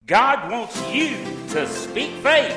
God wants you to speak faith.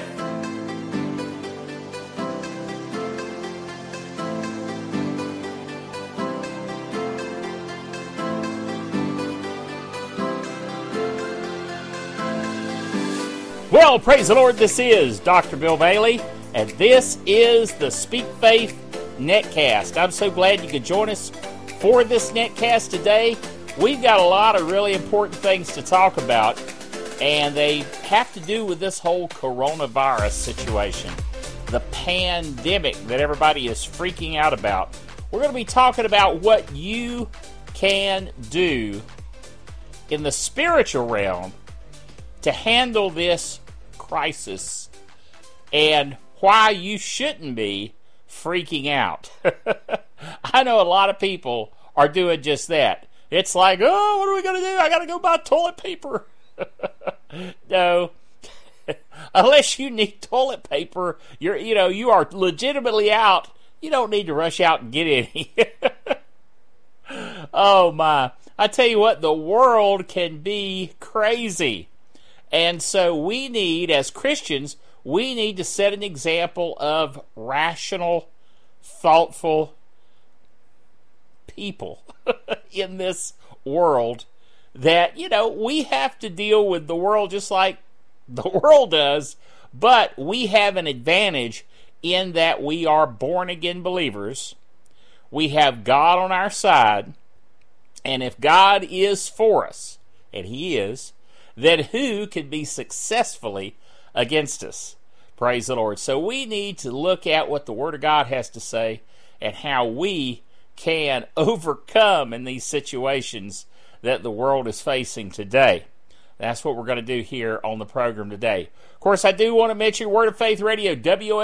Well, praise the Lord, this is Dr. Bill Bailey, and this is the Speak Faith Netcast. I'm so glad you could join us for this netcast today. We've got a lot of really important things to talk about, and they have to do with this whole coronavirus situation, the pandemic that everybody is freaking out about. We're going to be talking about what you can do in the spiritual realm to handle this crisis and why you shouldn't be freaking out. I know a lot of people are doing just that. It's like, oh, what are we going to do? I got to go buy toilet paper. No. Unless you need toilet paper, you are legitimately out. You don't need to rush out and get any. Oh my. I tell you what, the world can be crazy. And so we need, as Christians, we need to set an example of rational, thoughtful people in this world that, we have to deal with the world just like the world does, but we have an advantage in that we are born-again believers. We have God on our side, and if God is for us, and He is, then who could be successfully against us? Praise the Lord. So we need to look at what the Word of God has to say and how we can overcome in these situations that the world is facing today. That's what we're going to do here on the program today. Of course, I do want to mention Word of Faith Radio,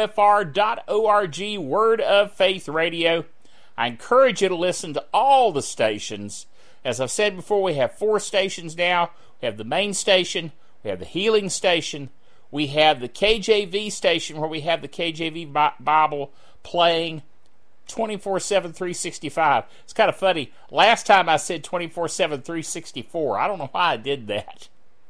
WFR.org, Word of Faith Radio. I encourage you to listen to all the stations. As I've said before, we have 4 stations now. We have the main station, we have the healing station, we have the KJV station where we have the KJV Bible playing 24/7, 365. It's kind of funny. Last time I said 24/7, 364. I don't know why I did that.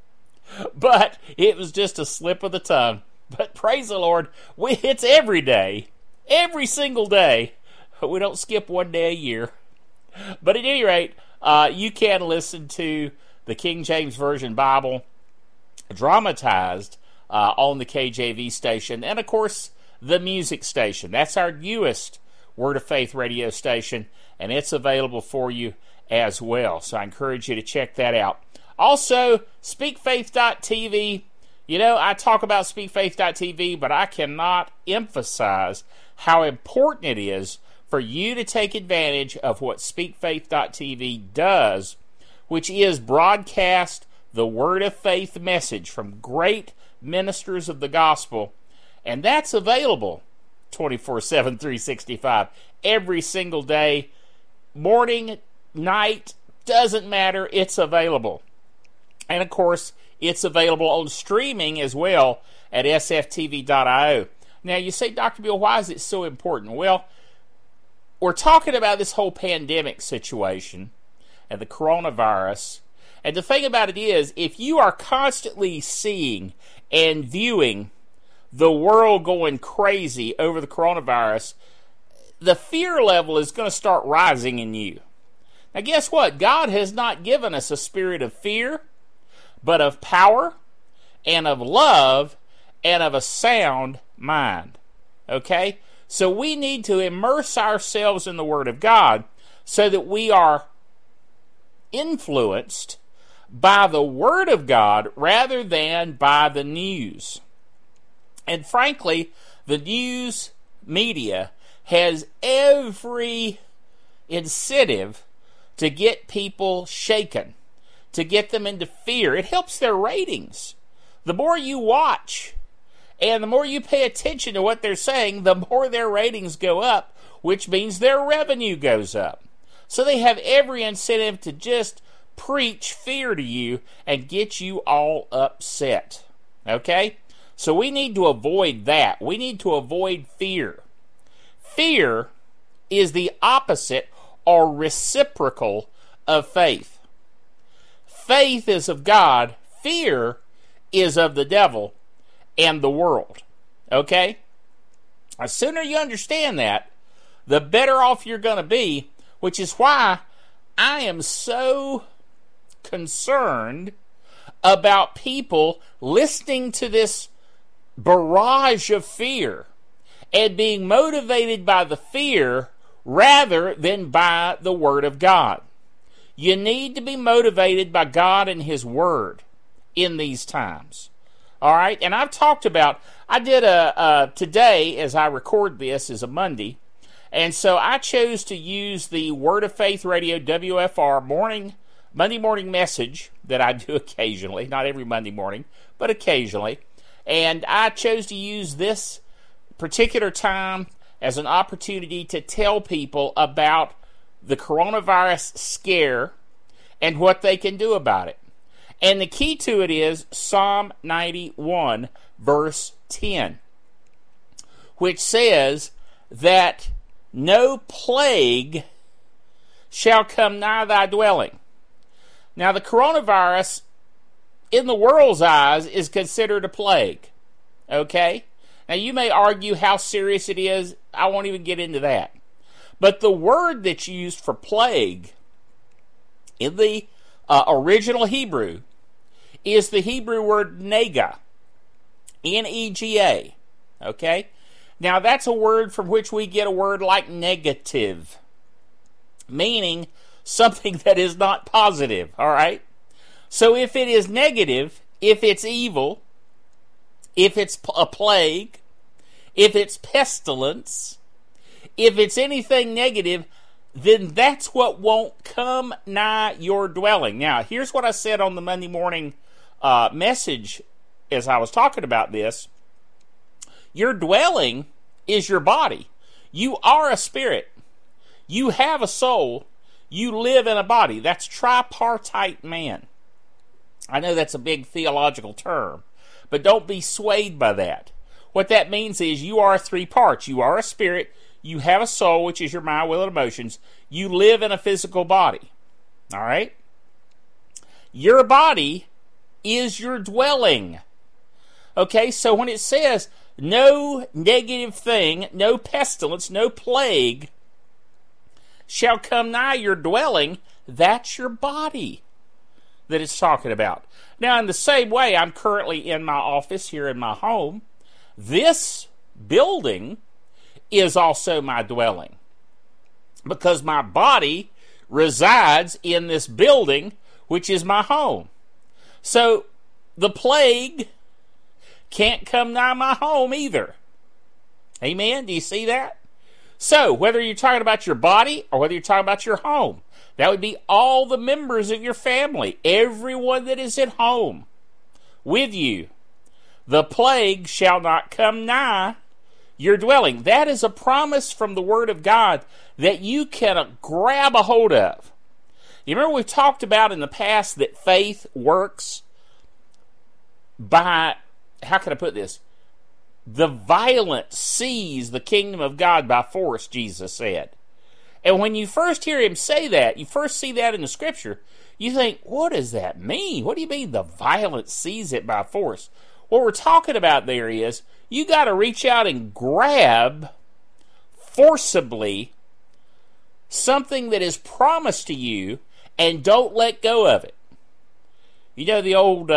But it was just a slip of the tongue. But praise the Lord, it's every day, every single day. We don't skip one day a year. But at any rate, you can listen to the King James Version Bible dramatized on the KJV station, and of course the music station. That's our newest Word of Faith radio station, and it's available for you as well. So I encourage you to check that out. Also, SpeakFaith.tv. I talk about SpeakFaith.tv, but I cannot emphasize how important it is for you to take advantage of what SpeakFaith.tv does, which is broadcast the Word of Faith message from great ministers of the gospel. And that's available 24/7, 365, every single day, morning, night, doesn't matter, it's available. And of course, it's available on streaming as well at sftv.io. Now you say, Dr. Bill, why is it so important? Well, we're talking about this whole pandemic situation and the coronavirus. And the thing about it is, if you are constantly seeing and viewing the world going crazy over the coronavirus, the fear level is going to start rising in you. Now guess what? God has not given us a spirit of fear, but of power and of love and of a sound mind. Okay? So we need to immerse ourselves in the Word of God so that we are influenced by the Word of God rather than by the news. And frankly, the news media has every incentive to get people shaken, to get them into fear. It helps their ratings. The more you watch and the more you pay attention to what they're saying, the more their ratings go up, which means their revenue goes up. So they have every incentive to just preach fear to you and get you all upset. Okay? So we need to avoid that. We need to avoid fear. Fear is the opposite or reciprocal of faith. Faith is of God. Fear is of the devil and the world. Okay? The sooner you understand that, the better off you're going to be, which is why I am so concerned about people listening to this barrage of fear and being motivated by the fear rather than by the Word of God. You need to be motivated by God and His Word in these times. All right? And I've talked about, I did today, as I record this, is a Monday, and so I chose to use the Word of Faith Radio WFR Monday morning message that I do occasionally, not every Monday morning, but occasionally. And I chose to use this particular time as an opportunity to tell people about the coronavirus scare and what they can do about it. And the key to it is Psalm 91, verse 10, which says that no plague shall come nigh thy dwelling. Now, the coronavirus, in the world's eyes, is considered a plague. Okay? Now, you may argue how serious it is. I won't even get into that. But the word that's used for plague in the original Hebrew is the Hebrew word nega. N-E-G-A. Okay? Now, that's a word from which we get a word like negative, meaning something that is not positive, all right? So if it is negative, if it's evil, if it's a plague, if it's pestilence, if it's anything negative, then that's what won't come nigh your dwelling. Now, here's what I said on the Monday morning message as I was talking about this. Your dwelling is your body. You are a spirit. You have a soul. You live in a body. That's tripartite man. I know that's a big theological term, but don't be swayed by that. What that means is you are three parts. You are a spirit. You have a soul, which is your mind, will, and emotions. You live in a physical body. All right? Your body is your dwelling. Okay, so when it says no negative thing, no pestilence, no plague shall come nigh your dwelling, that's your body that it's talking about. Now, in the same way, I'm currently in my office here in my home. This building is also my dwelling because my body resides in this building, which is my home. So the plague can't come nigh my home either. Amen? Do you see that? So, whether you're talking about your body or whether you're talking about your home, that would be all the members of your family, everyone that is at home with you. The plague shall not come nigh your dwelling. That is a promise from the Word of God that you can grab a hold of. You remember we've talked about in the past that faith works by, how can I put this? The violent seize the kingdom of God by force, Jesus said. And when you first hear him say that, you first see that in the Scripture, you think, what does that mean? What do you mean the violent seize it by force? What we're talking about there is, you got to reach out and grab forcibly something that is promised to you and don't let go of it. You know the old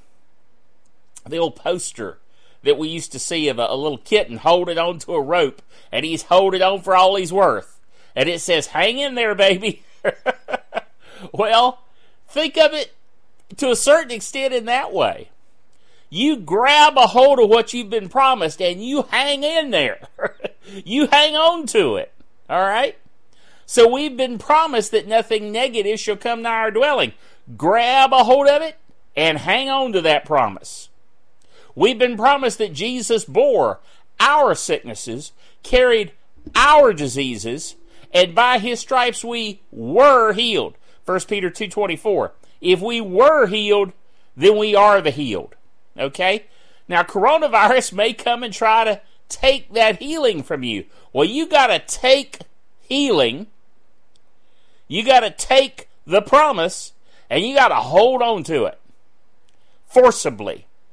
poster that we used to see of a little kitten holding on to a rope, and he's holding on for all he's worth. And it says, hang in there, baby. Well, think of it to a certain extent in that way. You grab a hold of what you've been promised, and you hang in there. You hang on to it. All right? So we've been promised that nothing negative shall come nigh our dwelling. Grab a hold of it, and hang on to that promise. We've been promised that Jesus bore our sicknesses, carried our diseases, and by his stripes we were healed. 1 Peter 2:24. If we were healed, then we are the healed. Okay? Now, coronavirus may come and try to take that healing from you. Well, you got to take healing. You got to take the promise, and you got to hold on to it forcibly.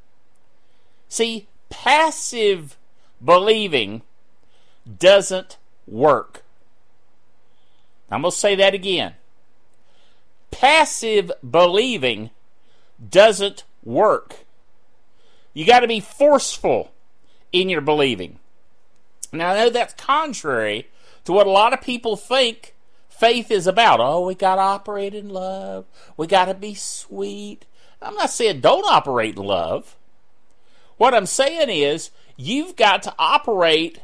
See, passive believing doesn't work. I'm going to say that again. Passive believing doesn't work. You got to be forceful in your believing. Now, I know that's contrary to what a lot of people think faith is about. Oh, we got to operate in love. We got to be sweet. I'm not saying don't operate in love. What I'm saying is you've got to operate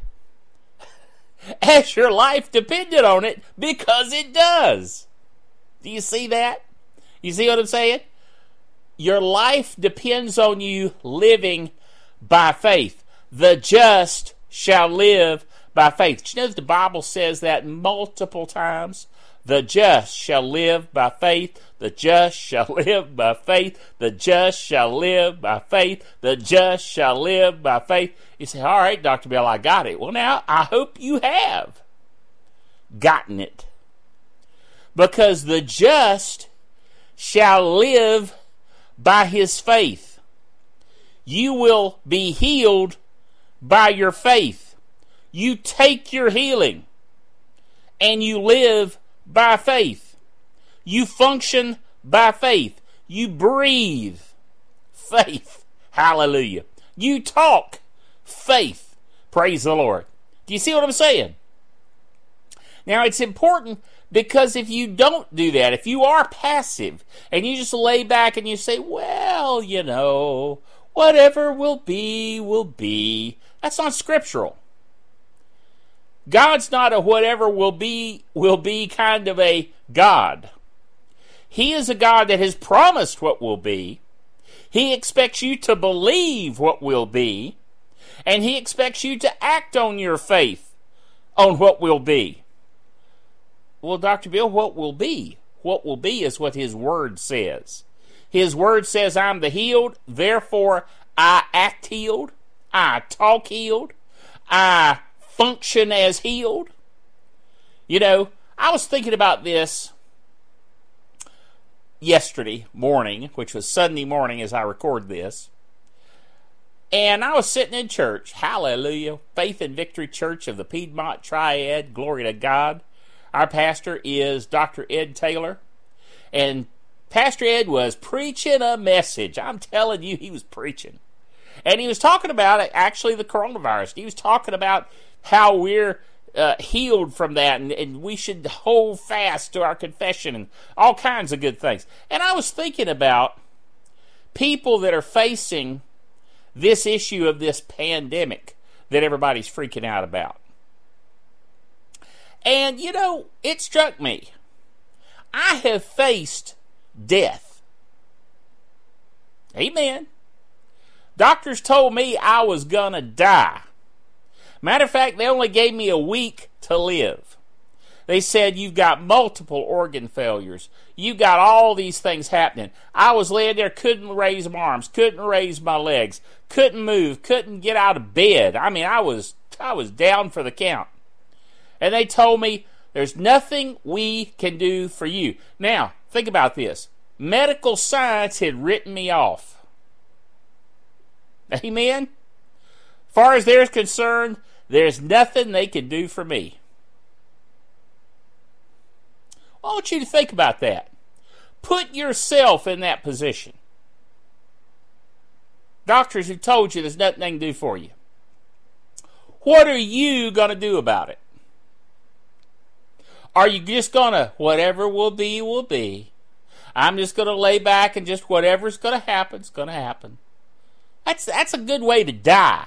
as your life depended on it, because it does. Do you see that? You see what I'm saying? Your life depends on you living by faith. The just shall live by faith. Do you know that the Bible says that multiple times? The just shall live by faith. The just shall live by faith. The just shall live by faith. The just shall live by faith. You say, all right, Dr. Bill, I got it. Well, now, I hope you have gotten it. Because the just shall live by his faith. You will be healed by your faith. You take your healing and you live by faith. You function by faith. You breathe faith. Hallelujah. You talk faith. Praise the Lord. Do you see what I'm saying? Now, it's important, because if you don't do that, if you are passive and you just lay back and you say, well, you know, whatever will be, that's not scriptural. God's not a whatever will be kind of a God. He is a God that has promised what will be. He expects you to believe what will be, and he expects you to act on your faith on what will be. Well, Dr. Bill, what will be? What will be is what his word says. His word says, I'm the healed, therefore I act healed, I talk healed, I function as healed. You know, I was thinking about this yesterday morning, which was Sunday morning as I record this. And I was sitting in church, hallelujah, Faith and Victory Church of the Piedmont Triad, glory to God. Our pastor is Dr. Ed Taylor. And Pastor Ed was preaching a message. I'm telling you, he was preaching. And he was talking about, actually, the coronavirus. He was talking about how we're healed from that, and we should hold fast to our confession and all kinds of good things. And I was thinking about people that are facing this issue of this pandemic that everybody's freaking out about. And, you know, it struck me. I have faced death. Amen. Doctors told me I was going to die. Matter of fact, they only gave me a week to live. They said, you've got multiple organ failures. You've got all these things happening. I was laying there, couldn't raise my arms, couldn't raise my legs, couldn't move, couldn't get out of bed. I mean, I was down for the count. And they told me, there's nothing we can do for you. Now, think about this. Medical science had written me off. Amen? As far as they're concerned, there's nothing they can do for me. I want you to think about that. Put yourself in that position. Doctors have told you there's nothing they can do for you. What are you going to do about it? Are you just going to, whatever will be, will be. I'm just going to lay back and just whatever's going to happen, it's going to happen. That's a good way to die.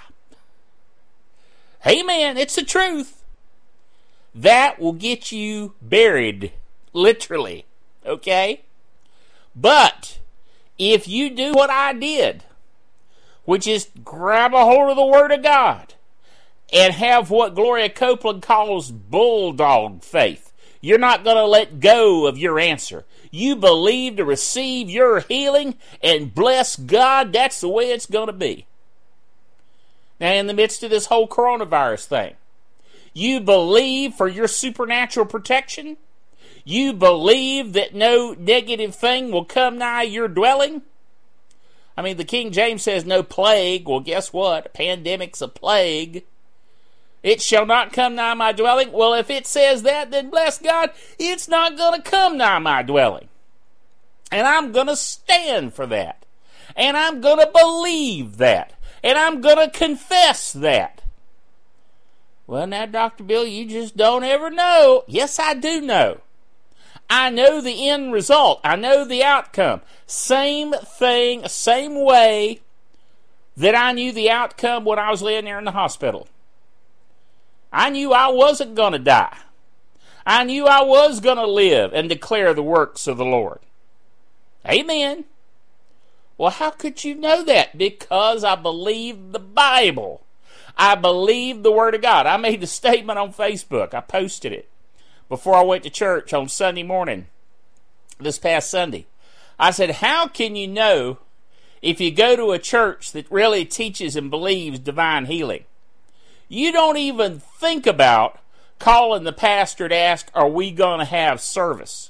Amen. It's the truth. That will get you buried, literally. Okay? But if you do what I did, which is grab a hold of the Word of God and have what Gloria Copeland calls bulldog faith, you're not going to let go of your answer. You believe to receive your healing, and bless God, that's the way it's going to be. Now, in the midst of this whole coronavirus thing, you believe for your supernatural protection. You believe that no negative thing will come nigh your dwelling. I mean, the King James says no plague. Well, guess what? A pandemic's a plague. It shall not come nigh my dwelling. Well, if it says that, then bless God, it's not going to come nigh my dwelling. And I'm going to stand for that. And I'm going to believe that. And I'm going to confess that. Well, now, Dr. Bill, you just don't ever know. Yes, I do know. I know the end result. I know the outcome. Same thing, same way that I knew the outcome when I was laying there in the hospital. I knew I wasn't going to die. I knew I was going to live and declare the works of the Lord. Amen. Well, how could you know that? Because I believe the Bible. I believe the Word of God. I made the statement on Facebook. I posted it before I went to church on Sunday morning, this past Sunday. I said, how can you know if you go to a church that really teaches and believes divine healing? You don't even think about calling the pastor to ask, are we going to have service?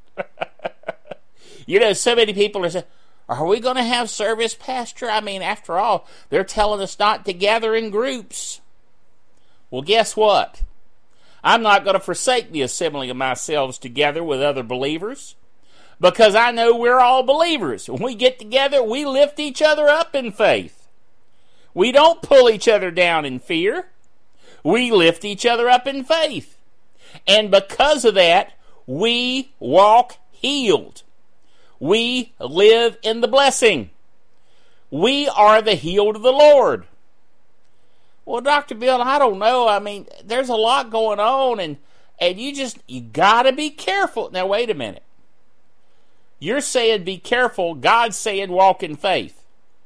You know, so many people are saying, are we going to have service, Pastor? I mean, after all, they're telling us not to gather in groups. Well, guess what? I'm not going to forsake the assembling of ourselves together with other believers, because I know we're all believers. When we get together, we lift each other up in faith. We don't pull each other down in fear. We lift each other up in faith. And because of that, we walk healed. We live in the blessing. We are the healed of the Lord. Well, Dr. Bill, I don't know. I mean, there's a lot going on, and you got to be careful. Now, wait a minute. You're saying be careful. God's saying walk in faith.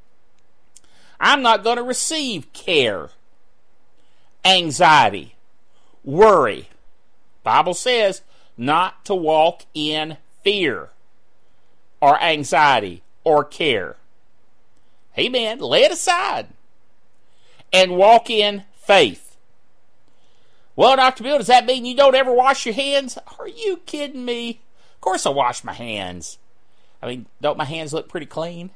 I'm not going to receive care, anxiety, worry. Bible says not to walk in fear or anxiety or care. Amen. Lay it aside and walk in faith. Well, Dr. Bill, does that mean you don't ever wash your hands? Are you kidding me? Of course I wash my hands. I mean, don't my hands look pretty clean?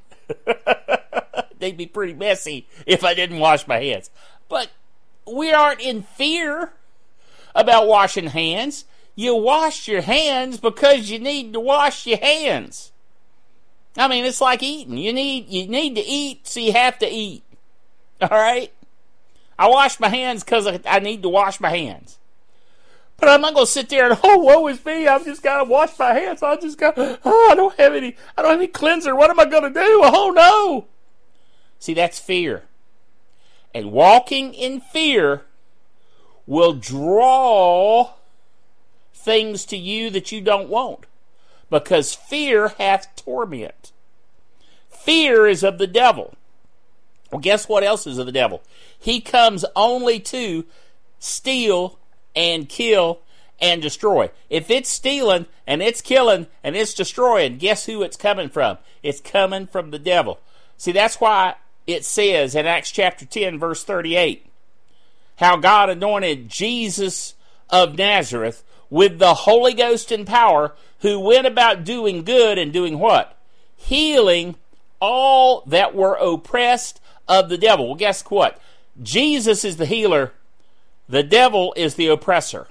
They'd be pretty messy if I didn't wash my hands. But we aren't in fear about washing hands. You wash your hands because you need to wash your hands. I mean, it's like eating. You need to eat, so you have to eat. All right? I wash my hands because I need to wash my hands. But I'm not going to sit there and, oh, woe is me, I've just got to wash my hands. I don't have any cleanser. What am I going to do? Oh, no. See, that's fear. And walking in fear will draw things to you that you don't want. Because fear hath torment. Fear is of the devil. Well, guess what else is of the devil? He comes only to steal and kill and destroy. If it's stealing and it's killing and it's destroying, guess who it's coming from? It's coming from the devil. See, that's why it says in Acts chapter 10, verse 38, how God anointed Jesus of Nazareth with the Holy Ghost and power, who went about doing good and doing what? Healing all that were oppressed of the devil. Well, guess what? Jesus is the healer. The devil is the oppressor.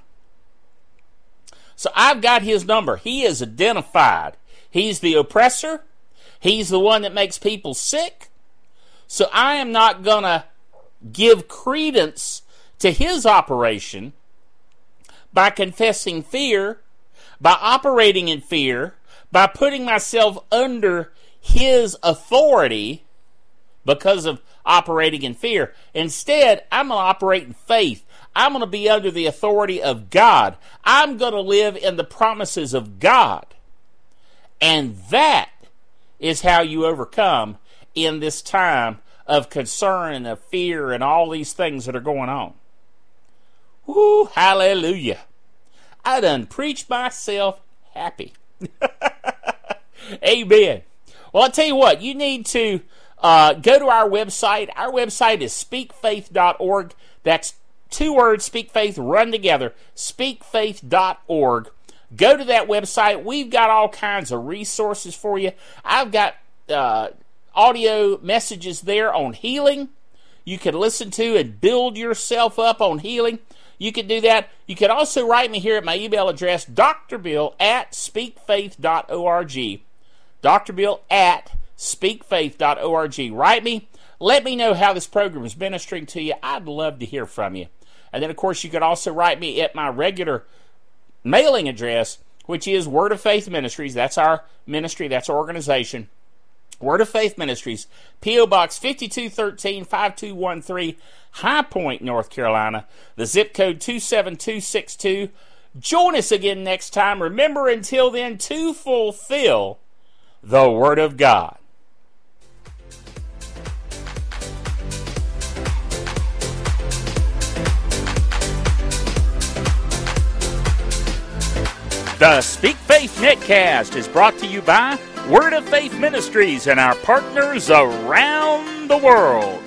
So I've got his number. He is identified. He's the oppressor. He's the one that makes people sick. So I am not going to give credence to his operation by confessing fear, by operating in fear, by putting myself under his authority because of operating in fear. Instead, I'm going to operate in faith. I'm going to be under the authority of God. I'm going to live in the promises of God. And that is how you overcome in this time of concern and of fear and all these things that are going on. Woo, hallelujah. I done preached myself happy. Amen. Well, I'll tell you what, you need to go to our website. Our website is speakfaith.org. That's two words, speak faith, run together, speakfaith.org. Go to that website. We've got all kinds of resources for you. I've got audio messages there on healing. You can listen to and build yourself up on healing. You can do that. You can also write me here at my email address, drbill@speakfaith.org. drbill@speakfaith.org. Write me. Let me know how this program is ministering to you. I'd love to hear from you. And then, of course, you can also write me at my regular mailing address, which is Word of Faith Ministries. That's our ministry. That's our organization. Word of Faith Ministries, P.O. Box 5213, 5213, High Point, North Carolina. The zip code 27262. Join us again next time. Remember, until then, to fulfill the Word of God. The Speak Faith Netcast is brought to you by Word of Faith Ministries and our partners around the world.